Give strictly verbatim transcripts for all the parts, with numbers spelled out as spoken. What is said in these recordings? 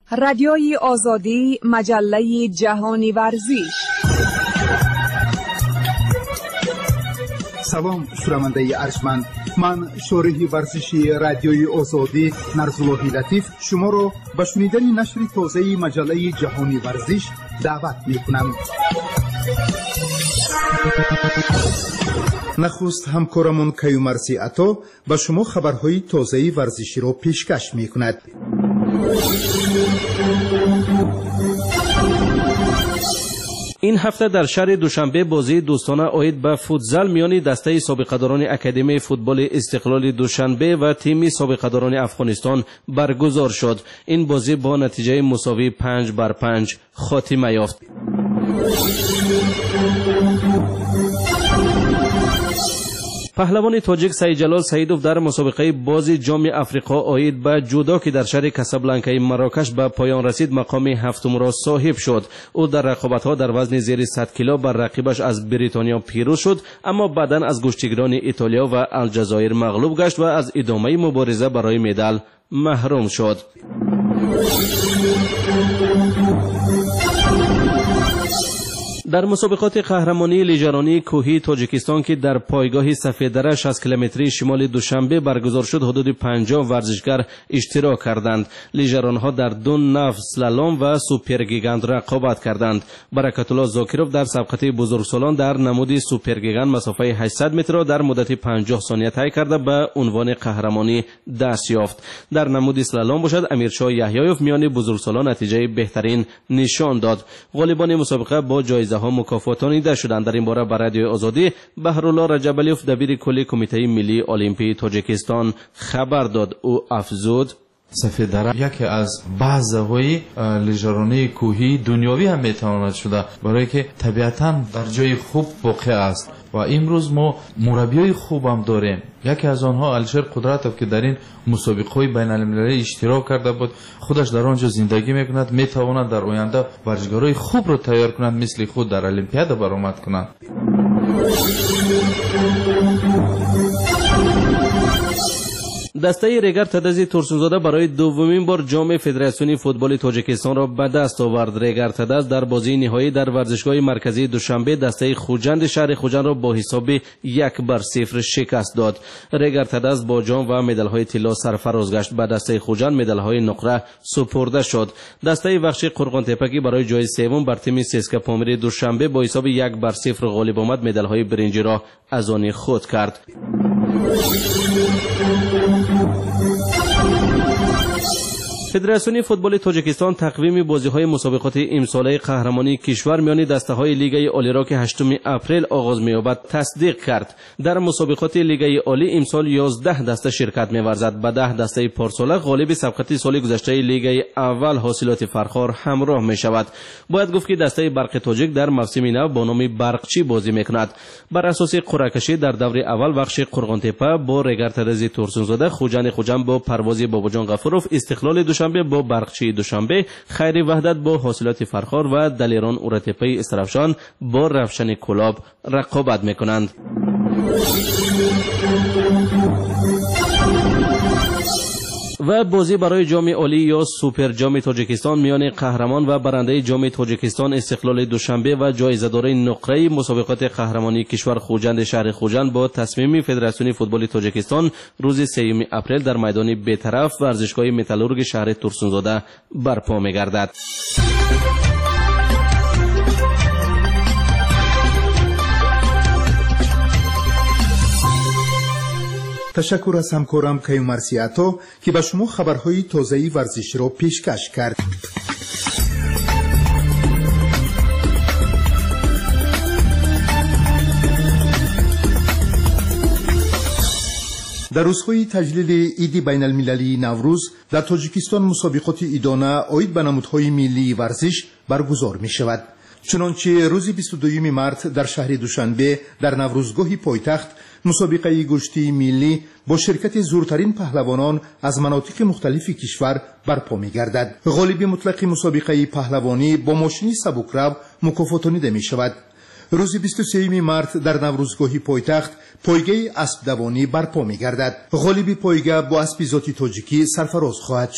رادیوی آزادی، مجله جهانی ورزش. سلام شنونده ارجمند، من شارح ورزشی رادیوی آزادی نرزالله لطیف شما را به شنیدن نشر تازه مجله جهانی ورزش دعوت می‌کنم. نخست همکارمون کیومرثی عطا به شما خبرهای تازه ورزشی را پیشکش می‌کند. این هفته در شهر دوشنبه بازی دوستانه عاید به فوتزال میان دسته سابقه‌داران اکادمی فوتبال استقلال دوشنبه و تیم سابقه‌داران افغانستان برگزار شد. این بازی با نتیجه مساوی پنج بر پنج خاتمه یافت. پهلوان تاجیک سعید جلال سعیدوف در مسابقه بازی جام افریقا عاید به جودو که در شهر کاسابلانکای مراکش به پایان رسید مقام هفتم را صاحب شد. او در رقابت‌ها در وزن زیر صد کیلو بر رقیبش از بریتانیا پیروز شد، اما بعداً از گشتیگران ایتالیا و الجزایر مغلوب گشت و از ادامه مبارزه برای مدال محروم شد. در مسابقات قهرمانی لیژرانی کوهی تاجیکستان که در پایگاه سفیددره شصت کیلومتری شمال دوشنبه برگزار شد، حدود پنجاه ورزشگر اشتراک کردند. لیژرانها در دو نو سلالوم و سوپرگیگاند رقابت کردند. برکت الله زاکروف در سبقت بزرگسالان در نمود سوپرگیگاند مسافه هشتصد متر را در مدت پنجاه ثانیه طی کرده به عنوان قهرمانی دست یافت. در نمود سلالوم باشد امیرشاه یحیایف میان بزرگسالان نتیجه بهترین نشان داد. غالبان مسابقه با جایزه ها مکافاتانیده شدند. در این باره به رادیو آزادی بهرالله رجبالیوف دبیر کل کمیته ملی المپی تاجیکستان خبر داد. او افزود: سفیددره یکی از بازهای لیژرانی کوهی دنیوی هم میتواند شده، برای که طبیعتاً در جای خوب واقع است و امروز ما مربیای خوب هم داریم. یکی از آنها الشیر قدرتوف که در این مسابقه بین المللی اشتراک کرده بود، خودش در آنجا زندگی میکند، میتواند در آینده ورزشکارای خوب رو تیار کند، مثل خود در المپیاد برآمد کنند. دسته ریگر تدزی ترسونزاده برای دومین بار جام فدراسیون فوتبال تاجیکستان را به دست آورد. ریگر تدز در بازی نهایی در ورزشگاه مرکزی دوشنبه دسته خوجند شهر خوجند را با حساب یک بر صفر شکست داد. ریگر تدز با جام و مدال‌های طلا سرفراز گشت. به دسته خوجند مدال‌های نقره سپرده شد. دسته وحشی قرقان تپکی برای جای سوم بر تیم سیسکا پامیر دوشنبه با حساب یک بر صفر غالب آمد. مدال‌های برنجی را از آن خود کرد. فدراسیون فوتبال تاجیکستان تقویم بازی‌های مسابقات امساله قهرمانی کشور میان دسته‌های لیگ عالی را که هشتم اپریل آغاز می‌یابد تصدیق کرد. در مسابقات لیگ عالی امسال یازده دسته شرکت می‌ورزد. به ده دسته پارسال غالب سبقت سال گذشته لیگ اول حاصلات فرخار همراه می‌شود. باید گفت که دسته برق تاجیک در موسم نو با نام برقچی بازی می‌کند. بر اساس قرعه‌کشی در دور اول بخش قرقان تپه با ریگر تدزی ترسونزاده، خوجند خوجند با پرواز باباجان غفوروف، استقلال دوشنبه با برقچی دوشنبه، خیر وحدت با حاصلات فرخار و دلیران اورتپی استرافشان با رفشن کلاب رقابت میکنند. و بازی برای جام عالی یا سوپر جام تاجیکستان میان قهرمان و برنده جام تاجیکستان استقلال دوشنبه و جایزه‌دار نقره مسابقات قهرمانی کشور خوجند شهر خوجند با تصمیم فدراسیون فوتبال تاجیکستان روز سوم اپریل در میدان بی‌طرف ورزشگاه متالورگ شهر ترسونزاده برپا می‌گردد. تشکر از همکارم کیومرثی عطا که به شما خبرهای تازه ورزشی را پیشکش کرد. در روزهای تجلیل عید بین المللی نوروز در تاجیکستان مسابقات عیدانه عاید به نمودهای ملی ورزش برگزار می شود. چنانچه روز بیست و دوم مارس در شهر دوشنبه در نوروزگاه پایتخت مسابقه گشتی ملی با شرکت زورترین پهلوانان از مناطق مختلف کشور برپا می‌گردد. غالب مطلق مسابقه پهلوانی با ماشین سبکرو مکافاتانیده می‌شود. روز بیست و سوم مارس در نوروزگاه پایتخت پایگاه اسب دوانی برپا می‌گردد. غالب پایگاه با اسب ذاتی تاجیکی سرفراز خواهد شد.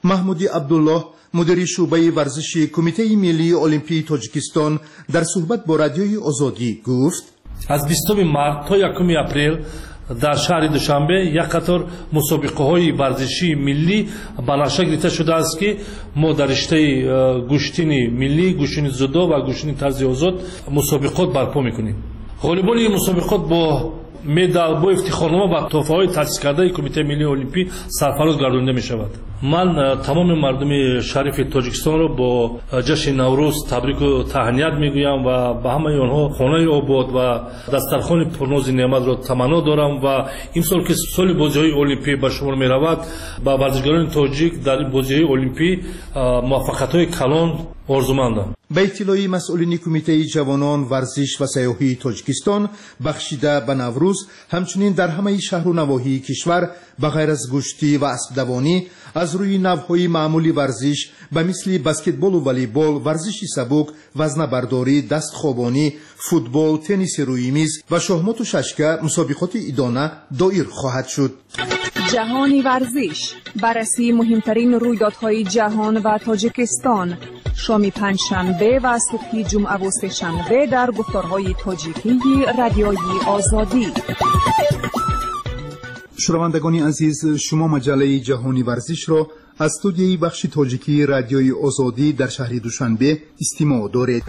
محمودی عبدالله مدیر شعبه ورزشی کمیته ملی المپی تاجیکستان در صحبت با رادیوی آزادی گفت از بیستم مارت تا یکم اپریل در شهر دوشنبه یک قطار مسابقه های ورزشی ملی بنفشه گرفته شده است که ما در رشته گوشتنی ملی، گوشتنی زودو و گوشتنی طرز آزاد مسابقات برپا میکنیم. غالبان این مسابقات با مدال با افتخارنامه و تحفه‌های تأسیس کرده کمیته ملی المپی سرفراز گردانده می شود. من تمام مردم شریف تاجیکستان را با جشن نوروز تبریک و تهنیت میگویم و به همه آنها خانه آباد و دسترخوان پرناز نعمت را تمنا دارم و این سال که سال بازی‌های المپی به شمار می رود با ورزشکاران تاجیک در این بازی‌های المپی موفقیت‌های کلان آرزومندم. به اطلاع مسئولین کمیته جوانان ورزش و سیاحی تاجیکستان بخشیده به نوروز همچنین در همه شهر و نواحی کشور به غیر از گشتی و اسب دوانی از روی نوهای معمولی ورزش به مثل بسکتبال و والیبال، ورزش سبک، وزنه برداری، دست خوابانی، فوتبال، تنیس روی میز و شاهمات و ششکه مسابقات ایدانه دایر خواهد شد. جهانی ورزش، بررسی مهمترین رویدادهای جهان و تاجیکستان، شام پنجشنبه و صبح جمعه و سه‌شنبه در گفتارهای تاجیکی رادیوی آزادی. شنوندگان عزیز، شما مجله جهانی ورزش را از استودیوی بخش تاجیکی رادیوی آزادی در شهر دوشنبه استماع دارید.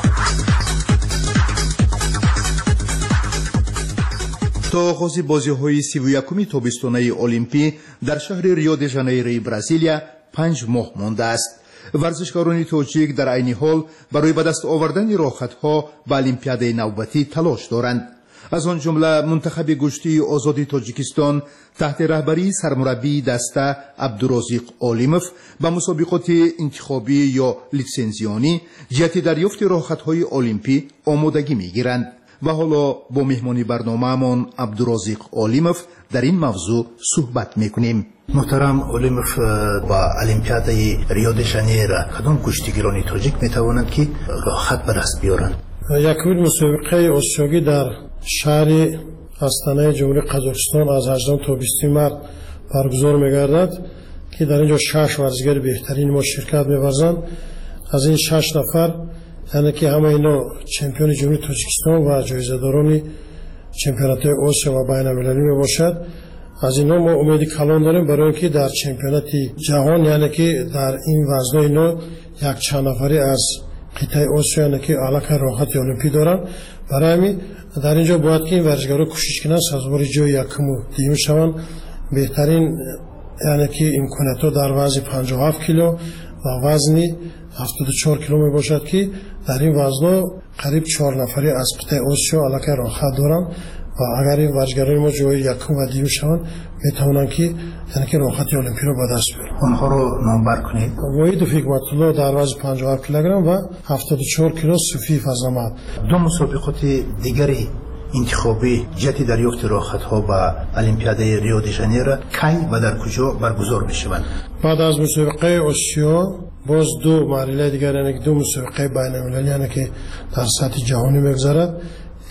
تا آغاز بازی‌های سی و یکم تابستانه المپی در شهر ریو د ژانیروی برزیلیا پنج ماه مانده است. ورزشکاران تاجیک در عین حال برای به دست آوردن راحت‌ها به المپیاد نوبتی تلاش دارند. از آن جمله منتخب گشتی آزادی تاجیکستان تحت رهبری سرمربی دسته عبدالرزاق عالیموف به مسابقات انتخابی یا لیسنزیانی جهت دریافت راحت‌های المپی آمادگی می‌گیرند. و حالا با مهمانی برنامه‌مان عبدالرزاق عالیموف در این موضوع صحبت می‌کنیم. محترم عالیموف، با المپیاد ریو د ژانیرو کدام کشتیگیران تاجیک می‌توانند که راحت به دست بیارند؟ یکمین مسابقه آسیایی در شهر آستانه جمهوری قزاقستان از هجدهم تا بیستم مارت برگزار می‌گردد که در اینجا شش ورزشکار بهترین ما شرکت می‌ورزند. از این شش نفر یعنی که همه اینا چمپیون جمهوری تاجیکستان و جایزه‌داران چمپیونات آسیا و بین المللی میباشد. از اینا ما امید کلان داریم برای اینکه در چمپیونات جهان یعنی که در این وزن اینا یک چند نفری از قطعه آسیا یعنی که علاقه راحت المپی دارن. برای همین در اینجا باید که این ورزشکارا کوشش کنند سازوار جای یکم و دیگه شوند. بهترین یعنی که امکانات‌ها در وزن پنجاه و هفت کیلو و وزن هفتاد و چهار کیلو می باشد که در این وزن قریب چهار نفری از قطعه آسیا علاقه راحت دارند و اگر این ورزشکاران ما جای یکم و دیو شوند می توانند که یعنی که راحت المپی را به دست بیارند. آنها رو نامبر کنید. وحید حکمت الله در وزن پنجاه و هفت کیلوگرم و هفتاد و چهار کیلو صوفی فضل‌آمد. دو مسابقات دیگری انتخابی جهت دریافت راحت‌ها به المپیاد ریو د ژانیرو کی و در کجا برگزار می‌شوند؟ بعد از مسابقه آسیا باز دو مرحله دیگر یعنی دو مسابقه بین المللی یعنی که در سطح جهانی می‌گذرد.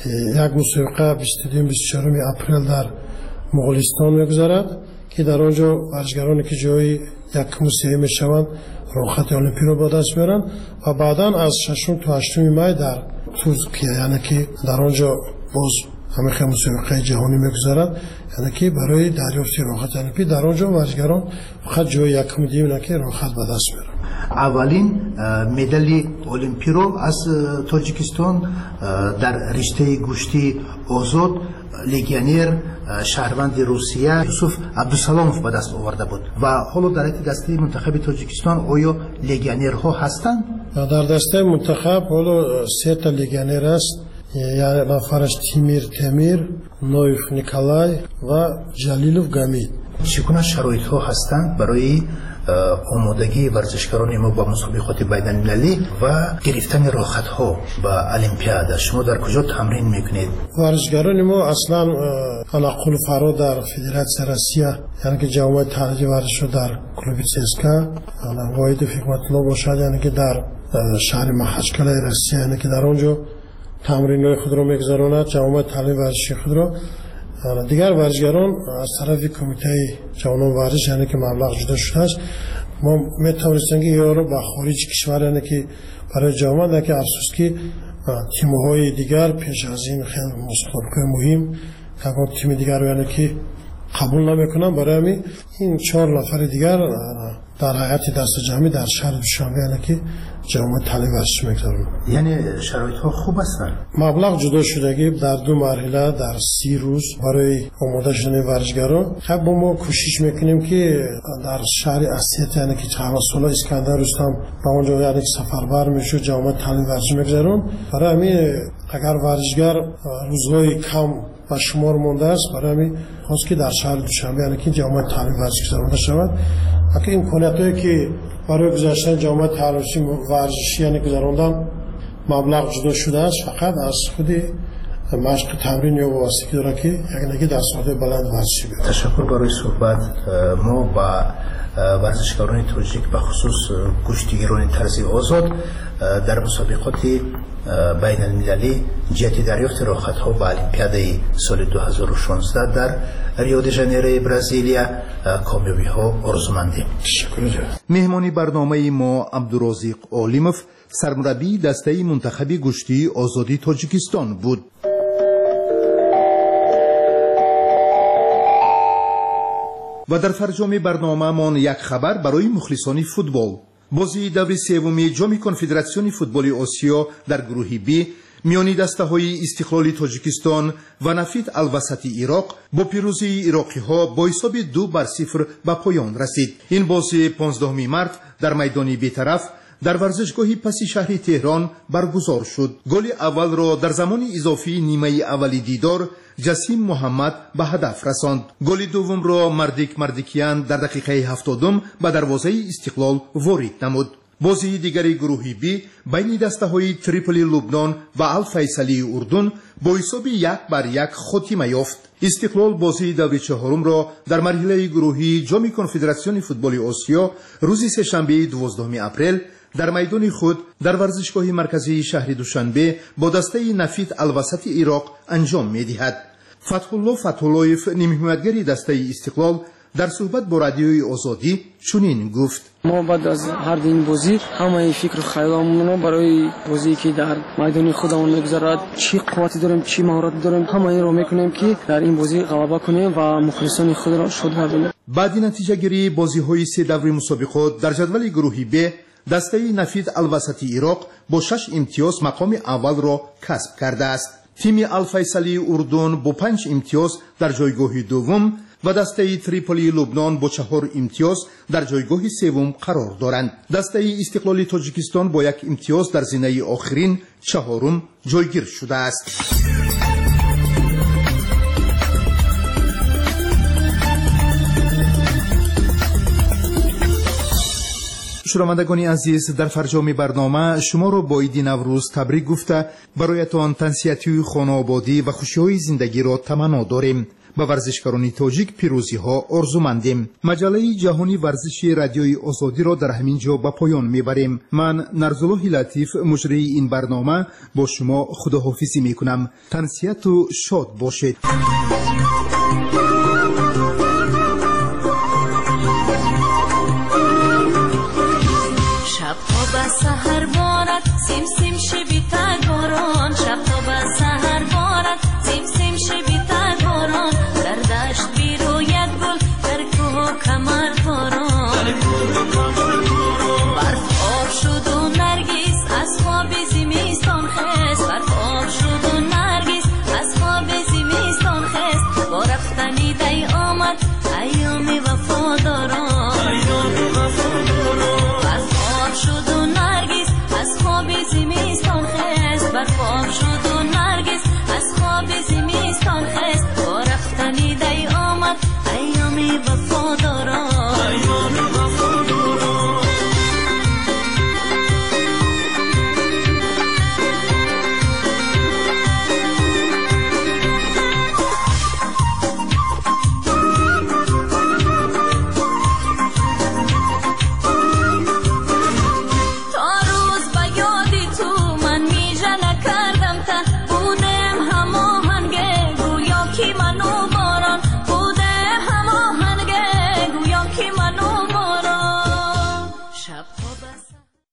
یک مسابقه بیست و دو بیست و چهار اپریل در مغولستان می‌گذرد که در آنجا ورزشکارانی که جای یکم و سوم می‌شوند راحت المپی را به دست میارند و بعداً از ششم تا هشتم می در ترکیه یعنی که در آنجا باز همه خیلی مسابقه جهانی میگذارد یعنی که برای دریافت راحت المپی در آنجا ورزشکاران فقط جای یکم دیگه نه که راحت به دست میارن. اولین مدال المپی رو از تاجیکستان در رشته گوشتی آزاد لگیونر شهروند روسیه یوسف عبدالسلاموف به دست آورده بود و حالا در این دسته منتخب تاجیکستان آیا لگیونرها هستند؟ در دسته منتخب حالا سه تا لگیونر است، یعنی نفرش تیمیر تیمیر، نویف نیکولای و جلیلوف گامید. چگونه شرایط ها هستند برای آمادگی ورزشکاران ما با مسابقات بین المللی و گرفتن راحت ها به المپیاد؟ شما در کجا تمرین میکنید؟ ورزشکاران ما اصلا علاقه فرا در فدراسیون روسیه یعنی که جامعه ترجیح ورزش در کلوب سیسکا وحید حکمت الله باشد یعنی که در شهر مخچکل روسیه یعنی که در اونجا تمرین خود را میگذراند جامعه تعلیم ورزشی خود را. دیگر ورزشکاران از طرف کمیته جوانان ورزش یعنی که مبلغ جدا شده است ما میتونستیم که یارو با خارج کشور یعنی که برای جامعه که افسوس که تیم‌های دیگر پیش از این خیلی مسابقه مهم که تیم دیگر یعنی که قبول نمیکنن، برای همین این چهار نفر دیگر در هیئت دست جمعی در شهر دوشنبه یعنی که جامعه تعلیم ورزشی میگذارن. یعنی شرایط ها خوب هستن. مبلغ جدا شدگی در دو مرحله در سی روز برای آماده شدن ورزشگران. خب ما کوشش میکنیم که در شهر اسیت یعنی که توسل اسکندر رستم با اونجا یعنی سفربر میشه جامعه تعلیم ورزشی میگذارن. برای همین اگر ورزشگر روزهای کم و شمار مونده است، برای همین خواست که در شهر دوشنبه یعنی که جامعه تعلیم ورزشی گذارنده شود. اگه امکاناتی که برای گذاشتن جامعه تعلیم ورزشی یعنی گذراندن مبلغ جدا شده است، فقط از خود مشق تمرین یا واسطه داره که یک نگه دستاورد بلند ورزشی بیاد. تشکر برای صحبت. ما با ورزشکاران تاجیک به خصوص کشتیگیران طرزی آزاد در مسابقات بین المللی جهت دریافت راحت‌ها به المپیاد سال دو هزار و شانزده در ریو دی ژانیرو برزیلیا کامیابی‌ها آرزومندیم. مهمانی برنامه ما عبدالرازق عالموف، سرمربی دسته منتخب کشتی آزادی تاجیکستان بود. و در فرجام برنامه من یک خبر برای مخلصان فوتبال. بازی دور سوم جام کنفدراسیون فوتبال آسیا در گروه بی میانی دسته های استقلال تاجیکستان و نفید الوسطی عراق با پیروزی عراقی ها با حساب دو بر صفر به پایان رسید. این بازی پانزدهم مارس در میدان بیطرف در ورزشگاه پسی شهر تهران برگزار شد. گل اول را در زمان اضافی نیمه اولی دیدار جسیم محمد به هدف رساند. گل دوم را مردیک مردیکیان در دقیقه هفتادم به دروازه استقلال وارد نمود. بازی دیگری گروه بی بین دسته های تریپولی لبنان و الفیصلی اردن با حساب یک بر یک خاتمه یافت. استقلال بازی دور چهارم را در مرحله گروهی جام کنفدراسیون فوتبال آسیا روز سه‌شنبه دوازدهم اپریل در میدان خود در ورزشگاه مرکزی شهر دوشنبه با دسته نفید الوسط عراق انجام می‌دهد. فتح الله فتح اللهیف نیمه‌حمایتگر دسته استقلال در صحبت با رادیوی آزادی چنین گفت: ما بعد از هر این بازی همه فکر و خیالمون رو برای بازی که در میدان خودمون میگذرد، چی قوتی داریم چی مهارت داریم، همه این رو میکنیم که در این بازی غلبه کنیم و مخلصان خود را شاد گردانیم. بعد نتیجه گیری بازی‌های سه دور مسابقات در جدول گروه ب دسته نفید الوسطی عراق با شش امتیاز مقام اول را کسب کرده است. تیم الفیصلی اردن با پنج امتیاز در جایگاه دوم و دسته تریپولی لبنان با چهار امتیاز در جایگاه سوم قرار دارند. دسته استقلال تاجیکستان با یک امتیاز در زینه آخرین چهارم جایگیر شده است. شنوندگان عزیز، در فرجام برنامه شما را با عید نوروز تبریک گفته برایتان تنسیتی خانوادگی و خوشی‌های زندگی را تمنا داریم. با ورزشکاران تاجیک پیروزی ها آرزومندیم. مجله جهانی ورزشی رادیوی آزادی را در همین جا به پایان میبریم. من نرزالله لطیف مجری این برنامه با شما خداحافظی میکنم. تنسیت و شاد باشید. شب ها به سحر بارد سیم سیم شبی تگاران، شب